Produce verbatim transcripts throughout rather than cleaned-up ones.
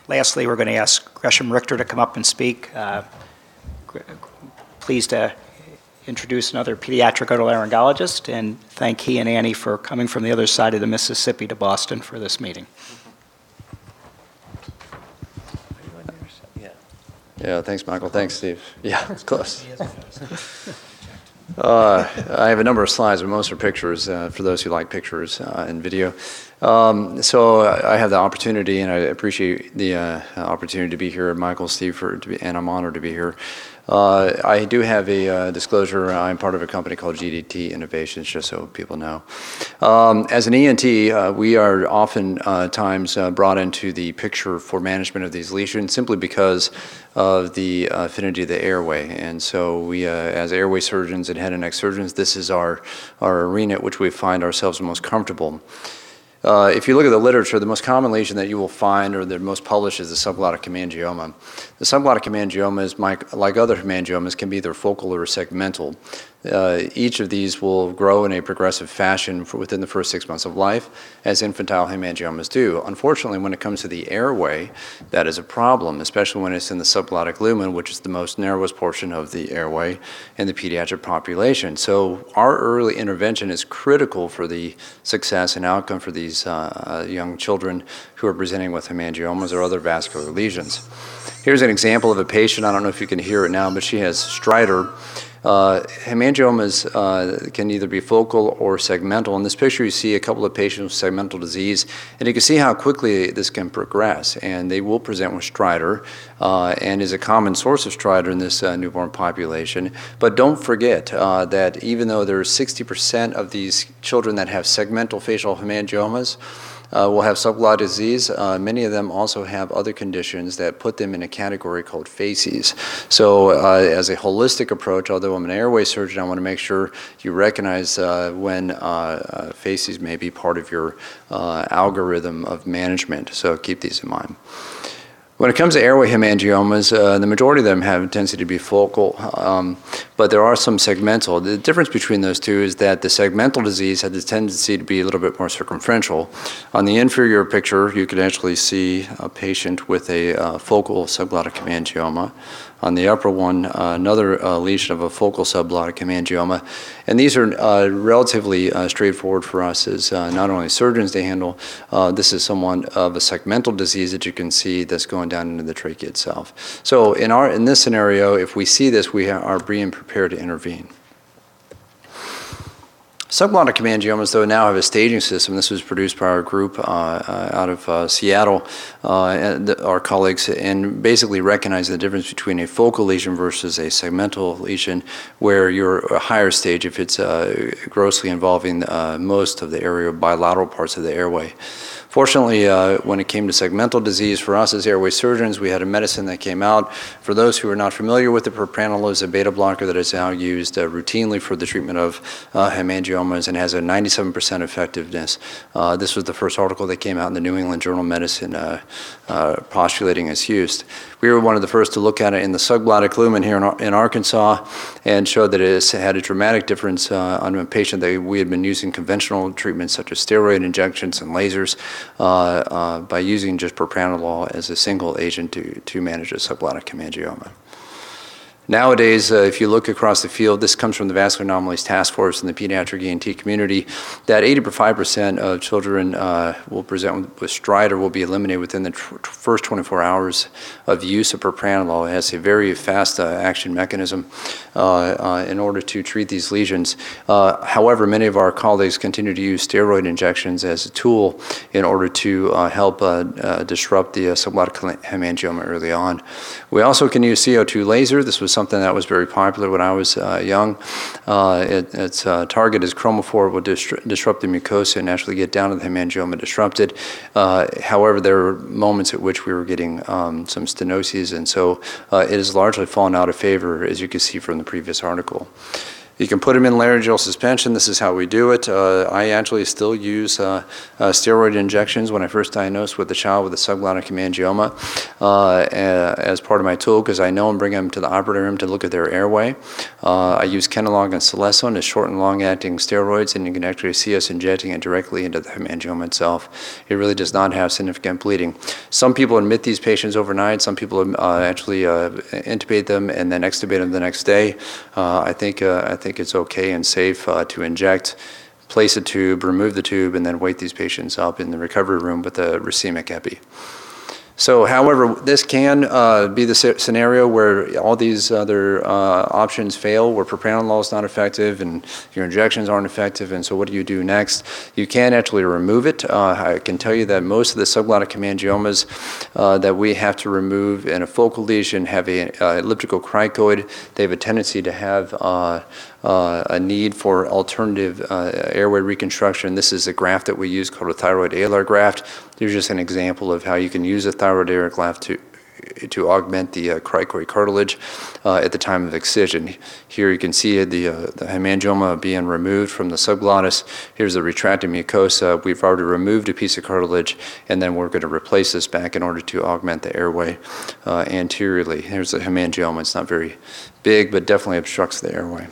lastly, we're going to ask Gresham Richter to come up and speak. Uh, pleased to introduce another pediatric otolaryngologist and thank he and Annie for coming from the other side of the Mississippi to Boston for this meeting. Yeah, thanks, Michael. Thanks, Steve. Yeah, it's close. Uh, I have a number of slides, but most are pictures uh, for those who like pictures uh, and video. Um, so I have the opportunity, and I appreciate the uh, opportunity to be here, Michael, Steve, for, to be, and I'm honored to be here. Uh, I do have a uh, disclosure. I'm part of a company called G D T Innovations, just so people know. Um, as an E N T, uh, we are often uh, times uh, brought into the picture for management of these lesions simply because of the affinity of the airway. And so we, uh, as airway surgeons and head and neck surgeons, this is our, our arena at which we find ourselves most comfortable. Uh, if you look at the literature, the most common lesion that you will find, or the most published, is the subglottic hemangioma. The subglottic hemangioma, is like, like other hemangiomas, can be either focal or segmental. Uh, each of these will grow in a progressive fashion for within the first six months of life, as infantile hemangiomas do. Unfortunately, when it comes to the airway, that is a problem, especially when it's in the subglottic lumen, which is the most narrowest portion of the airway in the pediatric population. So our early intervention is critical for the success and outcome for these uh, young children who are presenting with hemangiomas or other vascular lesions. Here's an example of a patient. I don't know if you can hear it now, but she has stridor. Uh, hemangiomas uh, can either be focal or segmental. In this picture, you see a couple of patients with segmental disease, and you can see how quickly this can progress, and they will present with stridor, uh, and is a common source of stridor in this uh, newborn population. But don't forget uh, that even though there are sixty percent of these children that have segmental facial hemangiomas, Uh, will have subglottic disease. Uh, many of them also have other conditions that put them in a category called phases. So uh, as a holistic approach, although I'm an airway surgeon, I want to make sure you recognize uh, when uh, uh, phases may be part of your uh, algorithm of management. So keep these in mind. When it comes to airway hemangiomas, uh, the majority of them have a tendency to be focal, um, but there are some segmental. The difference between those two is that the segmental disease has the tendency to be a little bit more circumferential. On the inferior picture, you can actually see a patient with a uh, focal subglottic hemangioma. On the upper one, uh, another uh, lesion of a focal subglottic hemangioma. And these are uh, relatively uh, straightforward for us as uh, not only surgeons to handle. Uh, this is someone of a segmental disease that you can see that's going down into the trachea itself. So in, our, in this scenario, if we see this, we are being prepared to intervene. Subglottic hemangiomas, though, now have a staging system. This was produced by our group uh, uh, out of uh, Seattle, uh, and the, our colleagues, and basically recognize the difference between a focal lesion versus a segmental lesion, where you're a higher stage if it's uh, grossly involving uh, most of the area, bilateral parts of the airway. Fortunately, uh, when it came to segmental disease, for us as airway surgeons, we had a medicine that came out. For those who are not familiar with it, propranolol is a beta blocker that is now used uh, routinely for the treatment of uh, hemangiomas and has a ninety-seven percent effectiveness. Uh, this was the first article that came out in the New England Journal of Medicine uh, uh, postulating its use. We were one of the first to look at it in the subglottic lumen here in, in Arkansas and showed that it had a dramatic difference uh, on a patient that we had been using conventional treatments such as steroid injections and lasers uh, uh, by using just propranolol as a single agent to, to manage a subglottic hemangioma. Nowadays, uh, if you look across the field, this comes from the Vascular Anomalies Task Force in the pediatric E N T community, that eighty-five percent of children uh, will present with, with stridor will be eliminated within the tr first twenty-four hours of use of propranolol. It has a very fast uh, action mechanism uh, uh, in order to treat these lesions. Uh, however, many of our colleagues continue to use steroid injections as a tool in order to uh, help uh, uh, disrupt the uh, subglottic hemangioma early on. We also can use C O two laser. This was something that was very popular when I was uh, young. Uh, it, its uh, target is chromophore, will disrupt, disrupt the mucosa and actually get down to the hemangioma disrupted. Uh, however, there were moments at which we were getting um, some stenoses, and so uh, it has largely fallen out of favor, as you can see from the previous article. You can put them in laryngeal suspension. This is how we do it. Uh, I actually still use uh, uh, steroid injections when I first diagnosed with a child with a subglottic hemangioma. uh, as part of my tool because I know I'm bringing them to the operating room to look at their airway. Uh, I use Kenalog and Celestone as short and long-acting steroids, and you can actually see us injecting it directly into the hemangioma itself. It really does not have significant bleeding. Some people admit these patients overnight. Some people uh, actually uh, intubate them and then extubate them the next day. Uh, I think uh, I think it's okay and safe uh, to inject, place a tube, remove the tube, and then wait these patients up in the recovery room with a racemic epi. So, however, this can uh, be the scenario where all these other uh, options fail, where propranolol is not effective and your injections aren't effective, and so what do you do next? You can actually remove it. Uh, I can tell you that most of the subglottic hemangiomas uh, that we have to remove in a focal lesion have an uh, elliptical cricoid. They have a tendency to have uh, Uh, a need for alternative uh, airway reconstruction. This is a graft that we use called a thyroid alar graft. Here's just an example of how you can use a thyroid alar graft to to augment the uh, cricoid cartilage uh, at the time of excision. Here you can see the, uh, the hemangioma being removed from the subglottis. Here's the retracted mucosa. We've already removed a piece of cartilage, and then we're going to replace this back in order to augment the airway uh, anteriorly. Here's the hemangioma. It's not very big, but definitely obstructs the airway.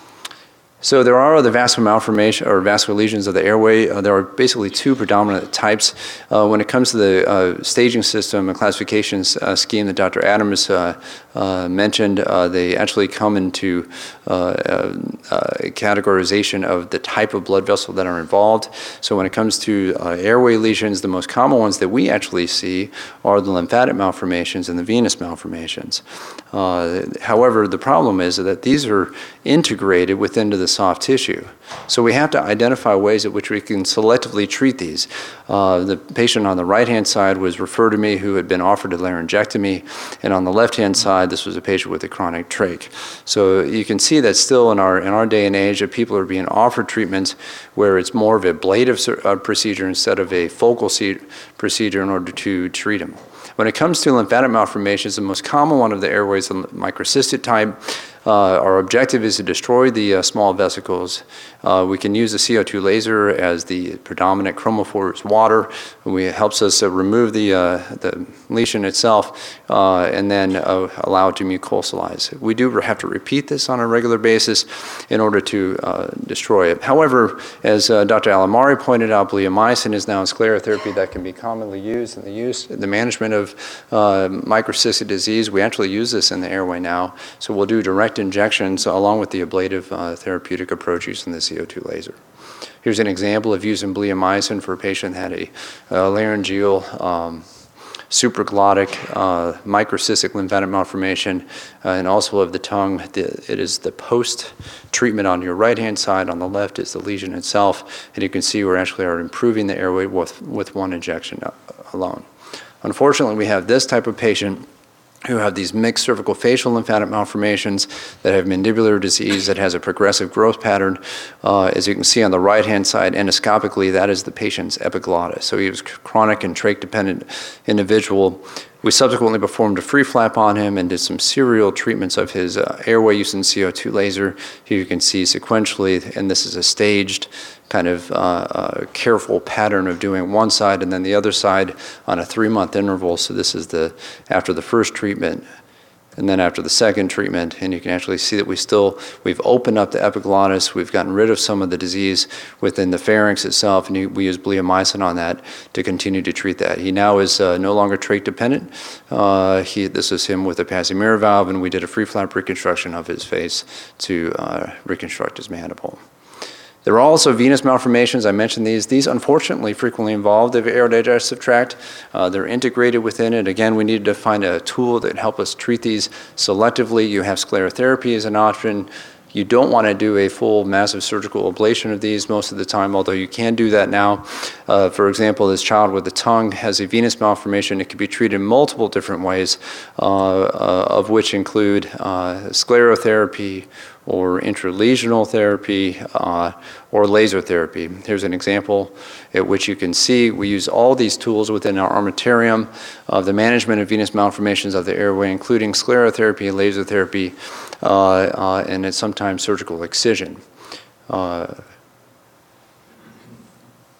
So there are other vascular malformation or vascular lesions of the airway. Uh, there are basically two predominant types. Uh, when it comes to the uh, staging system and classification uh, scheme that Doctor Adams uh, uh, mentioned, uh, they actually come into uh, uh, uh, categorization of the type of blood vessel that are involved. So when it comes to uh, airway lesions, the most common ones that we actually see are the lymphatic malformations and the venous malformations. Uh, however, the problem is that these are integrated within the soft tissue. So we have to identify ways at which we can selectively treat these. Uh, the patient on the right-hand side was referred to me who had been offered a laryngectomy, and on the left-hand side, this was a patient with a chronic trach. So you can see that still in our in our day and age, that people are being offered treatments where it's more of an ablative uh, procedure instead of a focal procedure in order to treat them. When it comes to lymphatic malformations, the most common one of the airways, the microcystic type. Uh, our objective is to destroy the uh, small vesicles. Uh, we can use the C O two laser as the predominant chromophore is water. It helps us uh, remove the, uh, the lesion itself uh, and then uh, allow it to mucosalize. We do have to repeat this on a regular basis in order to uh, destroy it. However, as uh, Doctor Alamari pointed out, bleomycin is now a sclerotherapy that can be commonly used in the use, in the management of uh, microcystic disease. We actually use this in the airway now. So we'll do direct injections along with the ablative uh, therapeutic approach using the C O two laser. Here's an example of using bleomycin for a patient that had a uh, laryngeal um, supraglottic uh, microcystic lymphatic malformation uh, and also of the tongue. The, it is the post-treatment on your right-hand side. On the left is the lesion itself, and you can see we actually are improving the airway with, with one injection alone. Unfortunately, we have this type of patient who have these mixed cervical facial lymphatic malformations that have mandibular disease that has a progressive growth pattern. Uh, as you can see on the right-hand side, endoscopically, that is the patient's epiglottis. So he was chronic and trach-dependent individual. We subsequently performed a free flap on him and did some serial treatments of his uh, airway using C O two laser. Here you can see sequentially, and this is a staged kind of uh, uh, careful pattern of doing one side and then the other side on a three-month interval. So this is the after the first treatment and then after the second treatment, and you can actually see that we still, we've opened up the epiglottis, we've gotten rid of some of the disease within the pharynx itself, and we use bleomycin on that to continue to treat that. He now is uh, no longer trach dependent. Uh, he, this is him with a passing mirror valve, and we did a free flap reconstruction of his face to uh, reconstruct his mandible. There are also venous malformations. I mentioned these. These unfortunately frequently involve the aerodigestive tract. Uh, they're integrated within it. Again, we needed to find a tool that help us treat these selectively. You have sclerotherapy as an option. You don't want to do a full massive surgical ablation of these most of the time, although you can do that now. Uh, for example, this child with the tongue has a venous malformation. It can be treated in multiple different ways, uh, uh, of which include uh, sclerotherapy, or intralesional therapy, uh, or laser therapy. Here's an example at which you can see we use all these tools within our armamentarium of the management of venous malformations of the airway, including sclerotherapy, laser therapy, uh, uh, and sometimes surgical excision. Uh,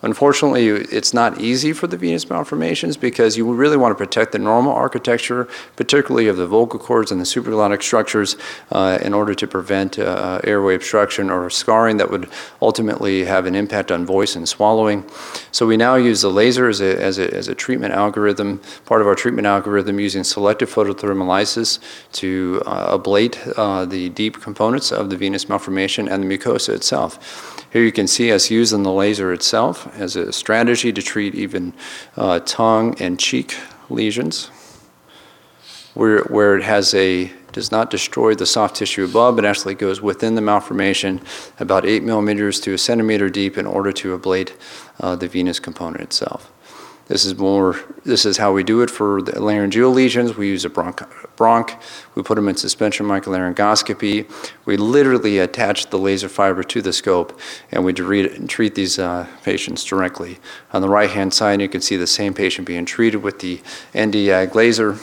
Unfortunately, it's not easy for the venous malformations because you really want to protect the normal architecture, particularly of the vocal cords and the supraglottic structures, uh, in order to prevent uh, airway obstruction or scarring that would ultimately have an impact on voice and swallowing. So we now use the laser as a, as a, as a treatment algorithm, part of our treatment algorithm, using selective photothermolysis to uh, ablate uh, the deep components of the venous malformation and the mucosa itself. Here you can see us using the laser itself as a strategy to treat even uh, tongue and cheek lesions, where, where it has a, does not destroy the soft tissue above, but actually goes within the malformation about eight millimeters to a centimeter deep in order to ablate uh, the venous component itself. This is more, this is how we do it for the laryngeal lesions. We use a bronch, bronch. We put them in suspension microlaryngoscopy. We literally attach the laser fiber to the scope, and we treat, treat these uh, patients directly. On the right-hand side, you can see the same patient being treated with the N D A G laser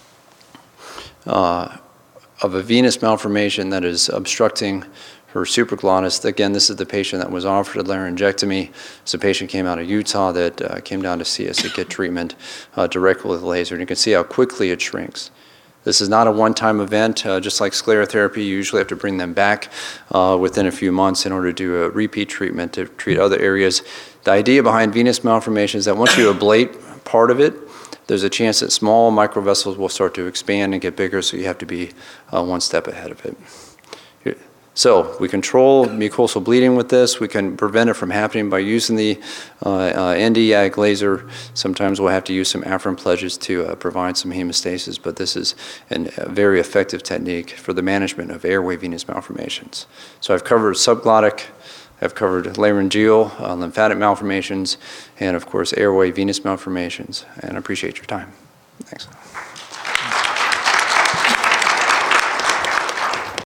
uh, of a venous malformation that is obstructing her supraglottis. Again, this is the patient that was offered a laryngectomy. This patient came out of Utah that uh, came down to see us to get treatment uh, directly with laser. And you can see how quickly it shrinks. This is not a one-time event. Uh, just like sclerotherapy, you usually have to bring them back uh, within a few months in order to do a repeat treatment to treat other areas. The idea behind venous malformation is that once you ablate part of it, there's a chance that small microvessels will start to expand and get bigger, so you have to be uh, one step ahead of it. So we control mucosal bleeding with this. We can prevent it from happening by using the uh, uh, N D A G laser. Sometimes we'll have to use some afferent pledges to uh, provide some hemostasis, but this is an, a very effective technique for the management of airway venous malformations. So I've covered subglottic, I've covered laryngeal, uh, lymphatic malformations, and of course airway venous malformations, and I appreciate your time. Thanks.